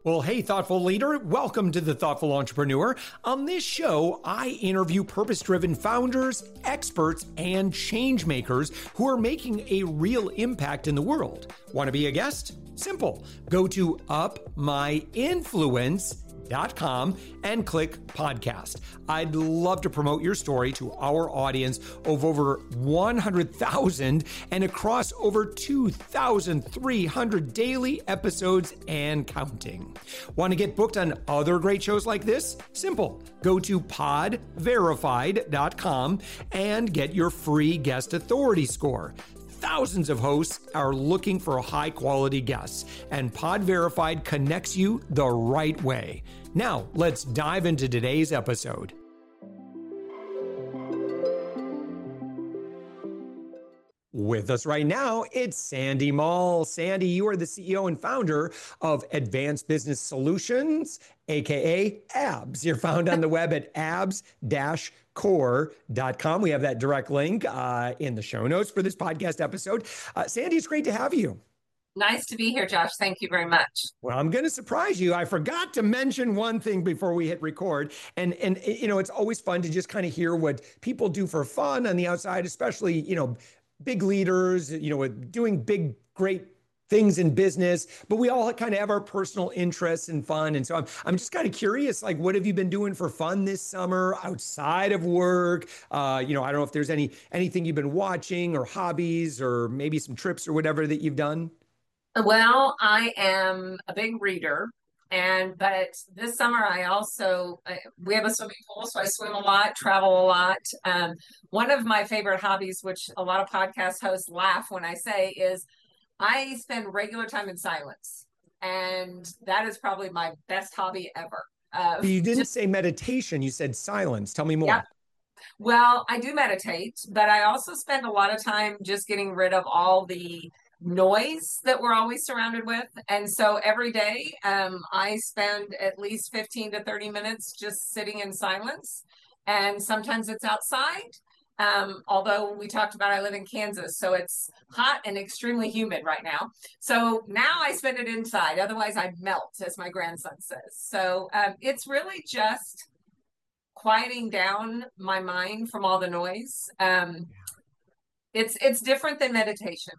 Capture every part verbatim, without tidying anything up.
Well, hey, thoughtful leader, welcome to the Thoughtful Entrepreneur. On this show, I interview purpose-driven founders, experts, and change makers who are making a real impact in the world. Want to be a guest? Simple. Go to up my influence dot com and click podcast. I'd love to promote your story to our audience of over one hundred thousand and across over two thousand three hundred daily episodes and counting. Want to get booked on other great shows like this? Simple. Go to pod verified dot com and get your free guest authority score. Thousands of hosts are looking for high quality guests, and Pod Verified connects you the right way. Now, let's dive into today's episode. With us right now, it's Sandy Mall. Sandy, you are the C E O and founder of Advanced Business Solutions, aka A B S. You're found on the web at abs dash core dot com. We have that direct link uh, in the show notes for this podcast episode. Uh, Sandy, it's great to have you. Nice to be here, Josh. Thank you very much. Well, I'm going to surprise you. I forgot to mention one thing before we hit record. And, and you know, it's always fun to just kind of hear what people do for fun on the outside, especially, you know, big leaders, you know, doing big, great things in business, but we all kind of have our personal interests and fun. And so I'm, I'm just kind of curious, like, what have you been doing for fun this summer outside of work? Uh, you know, I don't know if there's any, anything you've been watching or hobbies or maybe some trips or whatever that you've done. Well, I am a big reader, and but this summer I also I, we have a swimming pool, so I swim a lot, travel a lot. Um, one of my favorite hobbies, which a lot of podcast hosts laugh when I say, is I spend regular time in silence, and that is probably my best hobby ever. Uh, You didn't just, say meditation, you said silence. Tell me more. yeah. Well, I do meditate, but I also spend a lot of time just getting rid of all the noise that we're always surrounded with. And so every day, um, I spend at least fifteen to thirty minutes just sitting in silence. And sometimes it's outside. Um, although we talked about I live in Kansas, so it's hot and extremely humid right now. So now I spend it inside. Otherwise, I'd melt, as my grandson says. So um, it's really just quieting down my mind from all the noise. Um, it's it's different than meditation.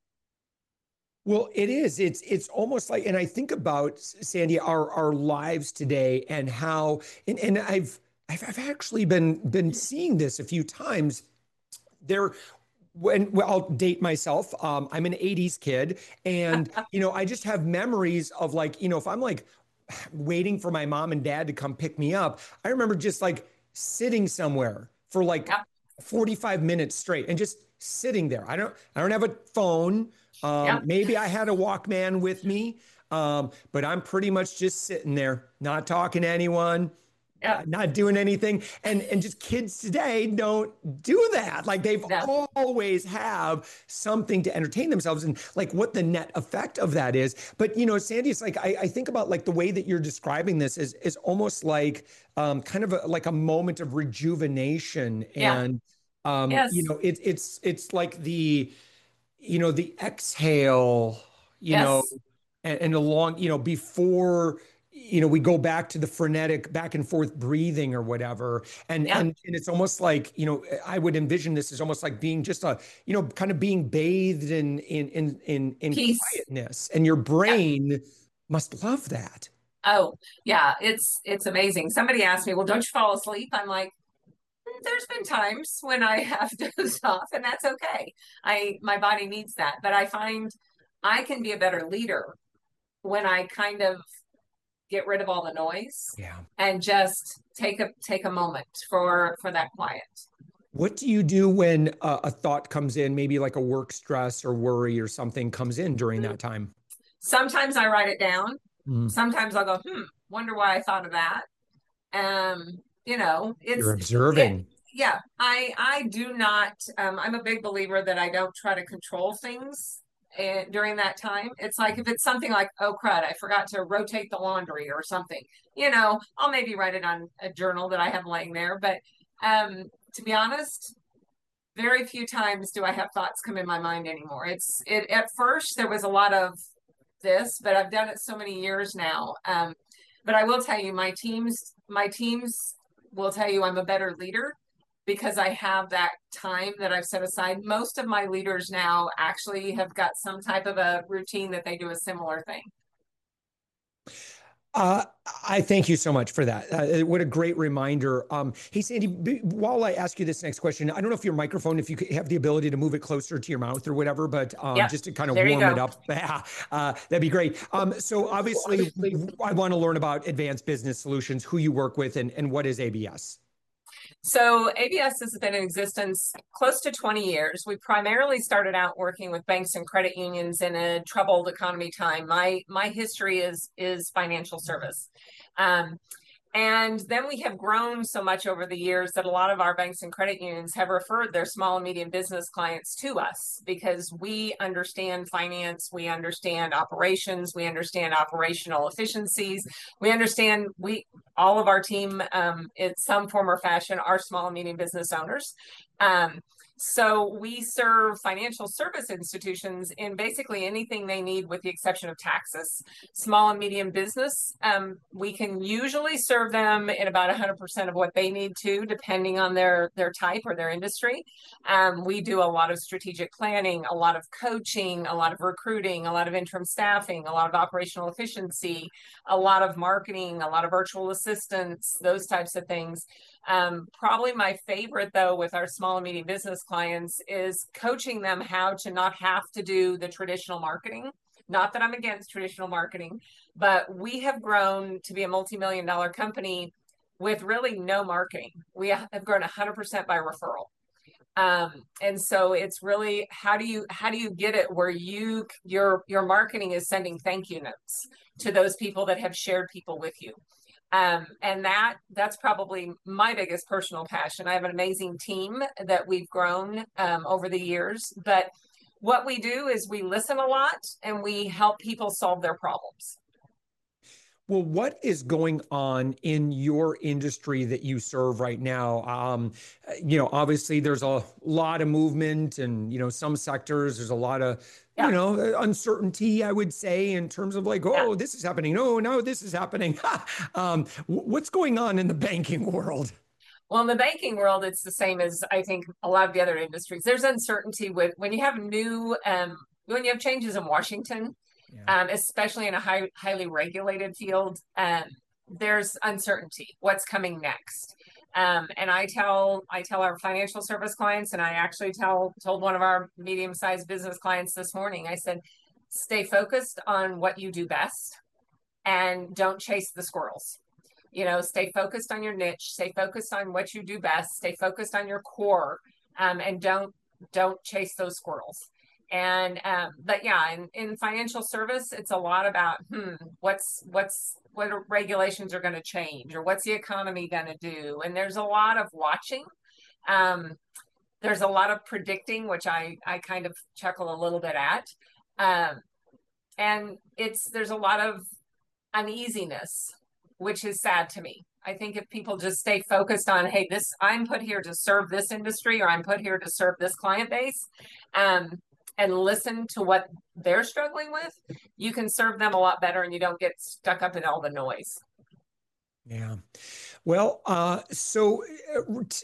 Well, it is. It's it's almost like, and I think about, Sandy, our our lives today and how, and, and I've I've I've actually been been seeing this a few times. There, when well, I'll date myself. Um, I'm an eighties kid, and you know, I just have memories of, like, you know, if I'm like waiting for my mom and dad to come pick me up, I remember just like sitting somewhere for like Yeah. forty-five minutes straight and just sitting there. I don't I don't have a phone. Um, Yeah. maybe I had a Walkman with me, um, but I'm pretty much just sitting there, not talking to anyone, Yeah. uh, not doing anything. And and just kids today don't do that. Like, they've No. always have something to entertain themselves, and like what the net effect of that is. But you know, Sandy, it's like I, I think about, like, the way that you're describing this is is almost like um, kind of a, like a moment of rejuvenation. Yeah. And um, you Yes. know, it's it's it's like the you know, the exhale, you know, Yes. and, and along, you know, before, you know, we go back to the frenetic back and forth breathing or whatever. And, Yeah. and, and it's almost like, you know, I would envision this as almost like being just a, you know, kind of being bathed in, in, in, in, in Peace. quietness, and your Yeah. brain must love that. Oh, yeah. It's it's amazing. Somebody asked me, "Well, don't you fall asleep?" I'm like, "Mm, there's been times when I have dozed off, and that's okay. I my body needs that. But I find I can be a better leader when I kind of get rid of all the noise Yeah. and just take a take a moment for for that quiet. What do you do when a, a thought comes in, maybe like a work stress or worry or something comes in during that time? Sometimes I write it down. Mm. Sometimes I'll go, hmm, wonder why I thought of that. Um, you know, You're it's it, observing. yeah, I I do not um I'm a big believer that I don't try to control things uh, during that time. It's like if it's something like, oh crud, I forgot to rotate the laundry or something, you know, I'll maybe write it on a journal that I have laying there. But um to be honest, very few times do I have thoughts come in my mind anymore. It's it at first there was a lot of this, but I've done it so many years now. Um, but I will tell you, my teams, my teams will tell you I'm a better leader because I have that time that I've set aside. Most of my leaders now actually have got some type of a routine that they do a similar thing. Uh, I thank you so much for that. Uh, what a great reminder. Um, hey, Sandy, b- while I ask you this next question, I don't know if your microphone, if you could have the ability to move it closer to your mouth or whatever, but um, Yep. just to kind of There you warm it go. up, uh, that'd be great. Um, so obviously, I want to learn about Advanced Business Solutions, who you work with, and, and what is A B S? So A B S has been in existence close to twenty years. We primarily started out working with banks and credit unions in a troubled economy time. My my history is is financial service. Um, and then we have grown so much over the years that a lot of our banks and credit unions have referred their small and medium business clients to us because we understand finance, we understand operations, we understand operational efficiencies, we understand we all of our team um, in some form or fashion are small and medium business owners. Um, so we serve financial service institutions in basically anything they need with the exception of taxes. Small and medium business, um, we can usually serve them in about one hundred percent of what they need to, depending on their, their type or their industry. Um, we do a lot of strategic planning, a lot of coaching, a lot of recruiting, a lot of interim staffing, a lot of operational efficiency, a lot of marketing, a lot of virtual assistants, those types of things. Um, probably my favorite, though, with our small and medium business clients is coaching them how to not have to do the traditional marketing. Not that I'm against traditional marketing, but we have grown to be a multi-million dollar company with really no marketing. We have grown one hundred percent by referral. Um, and so it's really how do you how do you get it where you your your marketing is sending thank you notes to those people that have shared people with you. Um, and that that's probably my biggest personal passion. I have an amazing team that we've grown um, over the years, but what we do is we listen a lot and we help people solve their problems. Well, what is going on in your industry that you serve right now? Um, you know, obviously there's a lot of movement and, you know, some sectors, there's a lot of, you Yeah. know, uncertainty, I would say, in terms of like, Yeah. oh, this is happening. No, no, this is happening. um, what's going on in the banking world? Well, in the banking world, it's the same as I think a lot of the other industries. There's uncertainty with when you have new, um, when you have changes in Washington, Yeah. um, especially in a high, highly regulated field, um, there's uncertainty. What's coming next? Um, and I tell I tell our financial service clients, and I actually tell told one of our medium-sized business clients this morning. I said, stay focused on what you do best, and don't chase the squirrels. You know, stay focused on your niche. Stay focused on what you do best. Stay focused on your core, um, and don't don't chase those squirrels. And um, but yeah, in, in financial service, it's a lot about hmm, what's what's what regulations are going to change, or what's the economy going to do. And there's a lot of watching. Um, there's a lot of predicting, which I I kind of chuckle a little bit at. Um, and it's there's a lot of uneasiness, which is sad to me. I think if people just stay focused on, hey, this I'm put here to serve this industry, or I'm put here to serve this client base, um, and listen to what they're struggling with, you can serve them a lot better and you don't get stuck up in all the noise. Yeah. Well, uh, so uh,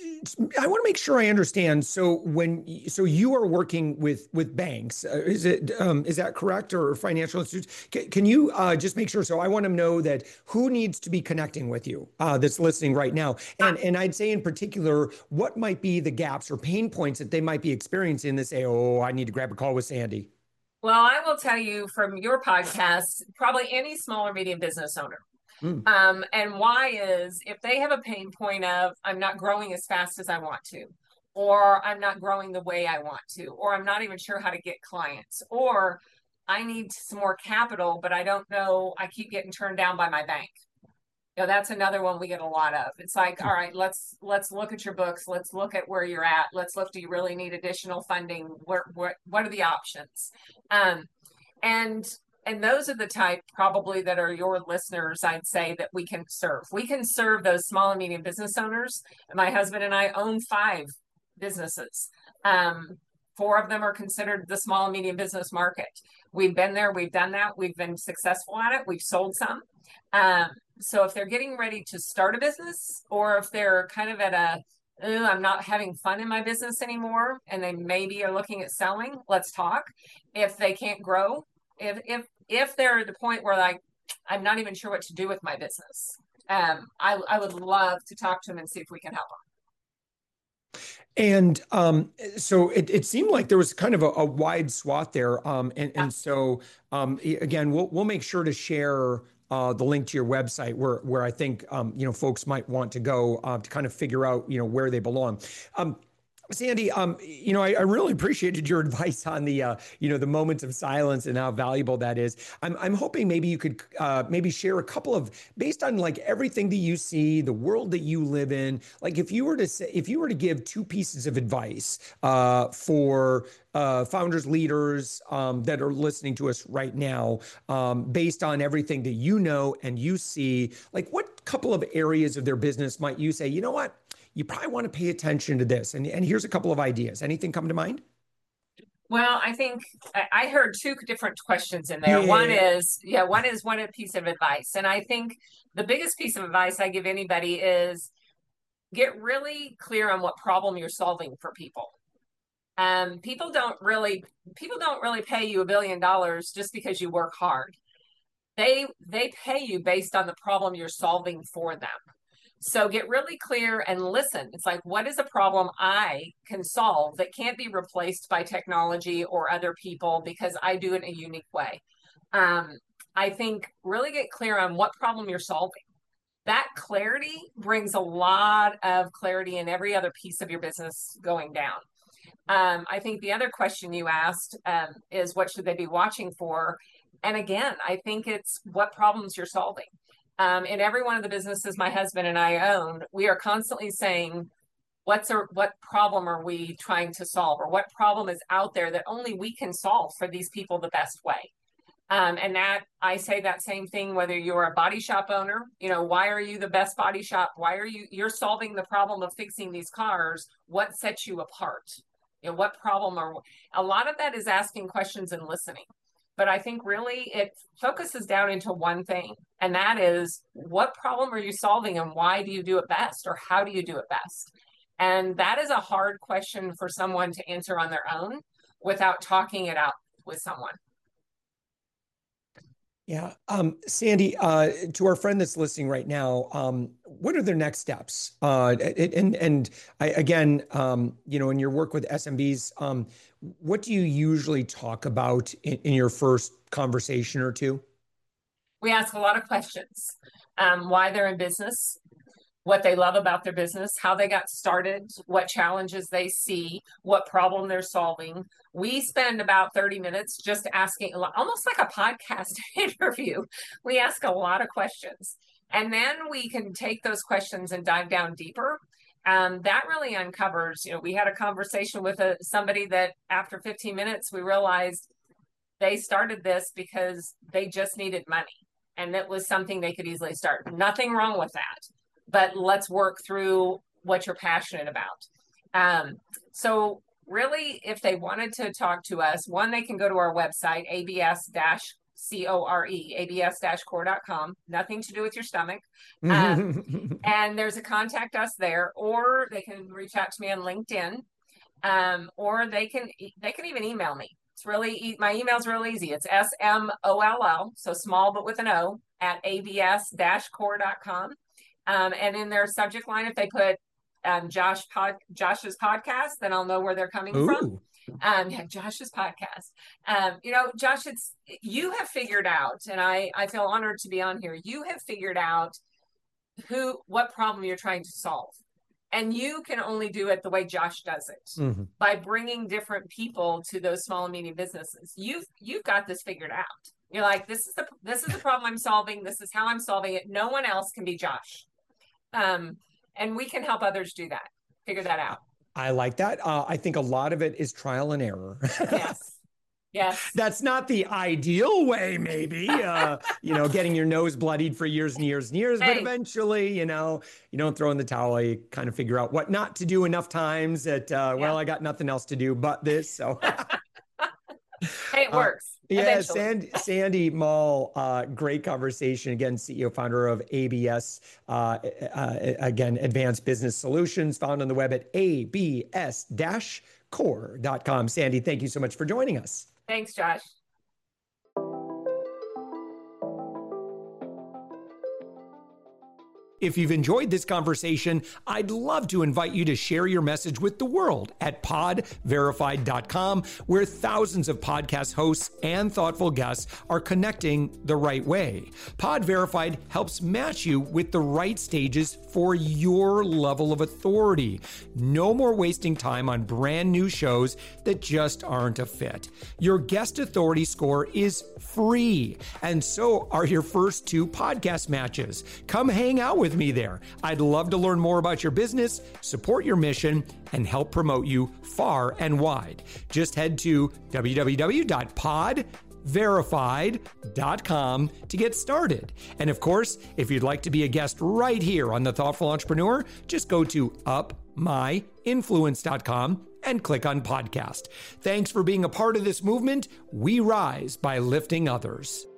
I want to make sure I understand. So when so you are working with with banks, uh, is it um, is that correct, or financial institutes? Can, can you uh, just make sure? So I want to know that who needs to be connecting with you uh, that's listening right now, and and I'd say in particular, what might be the gaps or pain points that they might be experiencing that say, oh, I need to grab a call with Sandy. Well, I will tell you from your podcast, probably any small or medium business owner. Mm. Um, and why is if they have a pain point of I'm not growing as fast as I want to, or I'm not growing the way I want to, or I'm not even sure how to get clients, or I need some more capital, but I don't know, I keep getting turned down by my bank. You know, that's another one we get a lot of. It's like, all right, let's let's look at your books, let's look at where you're at, let's look, do you really need additional funding? Where, what what are the options? Um, and and those are the type probably that are your listeners, I'd say, that we can serve. We can serve those small and medium business owners. My husband and I own five businesses. Um, Four of them are considered the small and medium business market. We've been there, we've done that, we've been successful at it, we've sold some. Um, so if they're getting ready to start a business, or if they're kind of at a, oh, I'm not having fun in my business anymore, and they maybe are looking at selling, let's talk. If they can't grow, if if if they're at the point where like, I'm not even sure what to do with my business, um, I, I would love to talk to them and see if we can help them. And um, so it, it seemed like there was kind of a, a wide swath there. Um, and, Yeah. and so um, again, we'll we'll make sure to share uh, the link to your website where where I think um, you know folks might want to go uh, to kind of figure out you know where they belong. Um, Sandy, um, you know, I, I really appreciated your advice on the, uh, you know, the moments of silence and how valuable that is. I'm, I'm hoping maybe you could uh, maybe share a couple of, based on like everything that you see, the world that you live in, like if you were to say, if you were to give two pieces of advice uh, for uh, founders, leaders um, that are listening to us right now, um, based on everything that you know and you see, like what couple of areas of their business might you say, you know what? You probably want to pay attention to this. And, and here's a couple of ideas. Anything come to mind? Well, I think I heard two different questions in there. One Yeah. is, yeah, one is one piece of advice. And I think the biggest piece of advice I give anybody is get really clear on what problem you're solving for people. Um, people don't really, people don't really pay you a billion dollars just because you work hard. They, they pay you based on the problem you're solving for them. So get really clear and listen. It's like, what is a problem I can solve that can't be replaced by technology or other people because I do it in a unique way? Um, I think really get clear on what problem you're solving. That clarity brings a lot of clarity in every other piece of your business going down. Um, I think the other question you asked um, is what should they be watching for? And again, I think it's what problems you're solving. Um, in every one of the businesses my husband and I own, we are constantly saying, what's a, what problem are we trying to solve? Or what problem is out there that only we can solve for these people the best way? Um, and that I say that same thing, whether you're a body shop owner, you know, why are you the best body shop? Why are you, you're solving the problem of fixing these cars? What sets you apart? You know, what problem are, a lot of that is asking questions and listening. But I think really it focuses down into one thing, and that is what problem are you solving and why do you do it best, or how do you do it best? And that is a hard question for someone to answer on their own without talking it out with someone. Yeah. Um, Sandy, uh, to our friend that's listening right now, um, what are their next steps? Uh, and and I, again, um, you know, in your work with S M Bs, um, what do you usually talk about in, in your first conversation or two? We ask a lot of questions. Um, why they're in business, what they love about their business, how they got started, what challenges they see, what problem they're solving. We spend about thirty minutes just asking, almost like a podcast interview. We ask a lot of questions. And then we can take those questions and dive down deeper. Um, that really uncovers, you know, we had a conversation with a, somebody that after fifteen minutes, we realized they started this because they just needed money. And it was something they could easily start. Nothing wrong with that. But let's work through what you're passionate about. Um, so really, if they wanted to talk to us, one, they can go to our website, A B S C O R E, A B S core dot com, nothing to do with your stomach. Um, and there's a contact us there, or they can reach out to me on LinkedIn, um, or they can, they can even email me. It's really, my email's real easy. It's S M O L L, so small but with an O, at A B S core dot com. Um, and in their subject line, if they put um, Josh pod, Josh's podcast, then I'll know where they're coming Ooh. from. Um, yeah, Josh's podcast. Um, you know, Josh, it's you have figured out, and I I feel honored to be on here. You have figured out who what problem you're trying to solve, and you can only do it the way Josh does it, mm-hmm. by bringing different people to those small and medium businesses. You've you've got this figured out. You're like, this is the this is the problem I'm solving. This is how I'm solving it. No one else can be Josh. Um, and we can help others do that, figure that out. I like that. Uh, I think a lot of it is trial and error. Yes. Yes. That's not the ideal way, maybe, uh, you know, getting your nose bloodied for years and years and years. Hey. But eventually, you know, you don't throw in the towel. You kind of figure out what not to do enough times that, uh, yeah. well, I got nothing else to do but this. So hey, it works. Uh, yeah, Sandy, Sandy Moll, uh, great conversation. Again, C E O, founder of A B S, uh, uh, again, Advanced Business Solutions, found on the web at A B S core dot com. Sandy, thank you so much for joining us. Thanks, Josh. If you've enjoyed this conversation, I'd love to invite you to share your message with the world at pod verified dot com, where thousands of podcast hosts and thoughtful guests are connecting the right way. Pod Verified helps match you with the right stages for your level of authority. No more wasting time on brand new shows that just aren't a fit. Your guest authority score is free, and so are your first two podcast matches. Come hang out with me there. I'd love to learn more about your business, support your mission, and help promote you far and wide. Just head to w w w dot pod verified dot com to get started. And of course, if you'd like to be a guest right here on The Thoughtful Entrepreneur, just go to up my influence dot com and click on podcast. Thanks for being a part of this movement. We rise by lifting others.